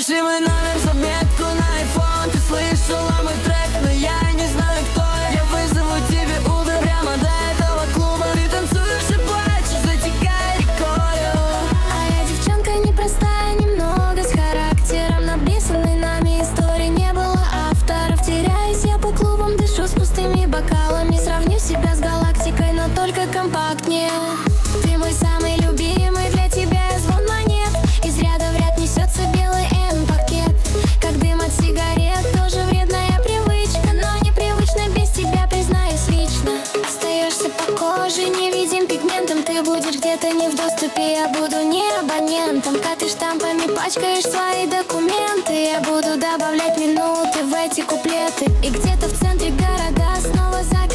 Запиши мой номер в заметку на iPhone. Ты слышала мой трек, но я не знаю, кто я. Я вызову тебе Uber прямо до этого клуба. Ты танцуешь и плачешь, затекая рекою. А я девчонка непростая, немного с характером. Написанной нами истории не было авторов. Теряюсь я по клубам, дышу с пустыми бокалами. Сравню себя с галактикой, но только компактнее. Ты мой самый любимый, для тебя я звон монет. Из ряда в ряд несется белый М-пакет. Как дым от сигарет, тоже вредная привычка. Но непривычно без тебя, признаюсь лично. Остаешься по коже невидим пигментом. Ты будешь где-то не в доступе, я буду не абонентом. Когда ты штампами пачкаешь свои документы, я буду добавлять минуты в эти куплеты. И где-то в центре города снова за